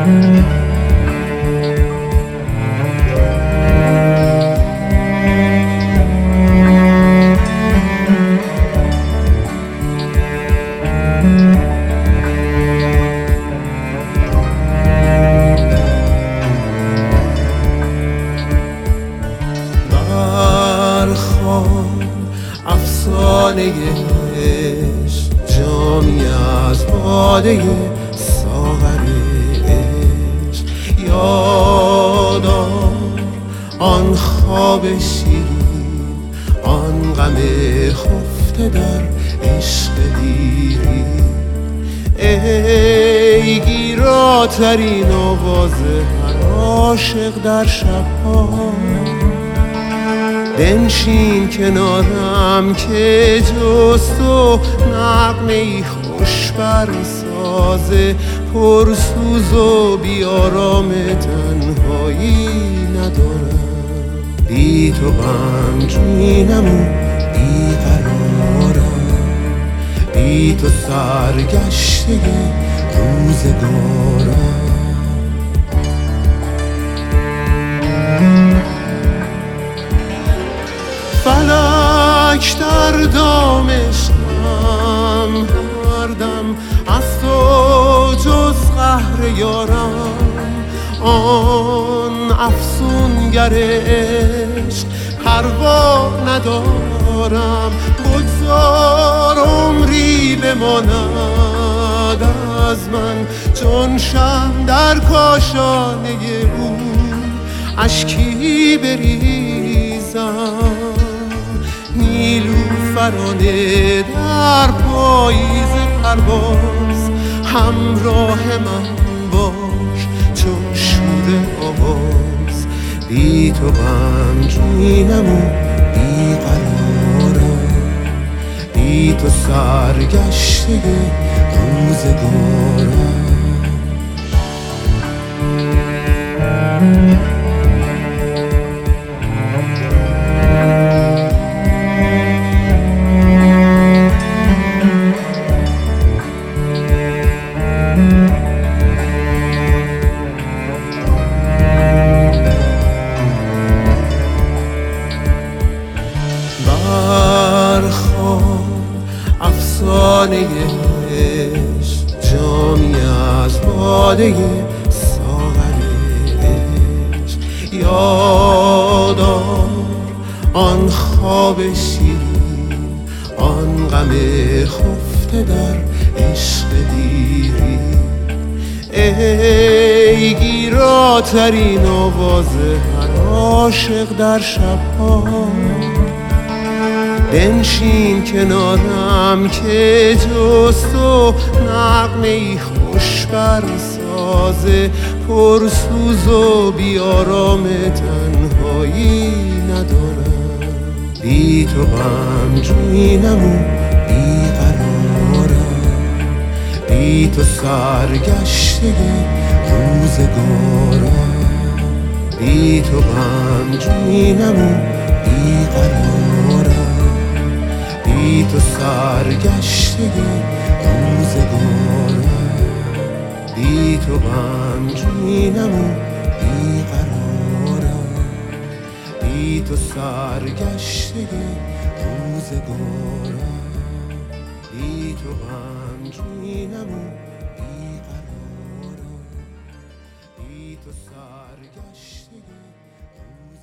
افسانه عشق جامی از باده ساغر عشق، یادم آن خواب شیرین، آن غم خفته در عشق دیرین. ای گیراترین آواز هر عاشق در شبها، بنشین کنارم که جز تو نغمه‌ای خوش برسازه، پرسوز و بیارام تنهایی ندارم. بی تو غمگینم و بیقرارم، بی تو سرگشته روزگارم. فلک در دام عشقم، هر دم از تو جز قهر یارم. آن افسونگر عشق پروا ندارم، بگذار عمری بماند از من چون شمع در کاشانه او، اشکی بریزم نیلوفرانه در پاییز پرواز. همراه من باش چون شور آواز، بی تو غمگینم و بیقرارم، بی تو سرگشته روزگارم. افسانه عشق جامی از باده ساغر عشق، یادم آن خواب شیرین، آن غم خفته در عشق دیرین. ای گیراترین آواز هر عاشق در شبها، بنشین کنارم که جز تو نغمه‌ای خوش برسازه، پرسوز و بیارام تنهایی ندارم. بی تو غمگینم و بیقرارم، بی تو سرگشته روزگارم. بی تو غمگینم و بیقرارم، بی تو سرگشته روزگارم. بی تو غمگینم و بیقرارم، بی تو سرگشته روزگارم. بی تو غمگینم و بیقرارم، بی تو سرگشته روزگارم.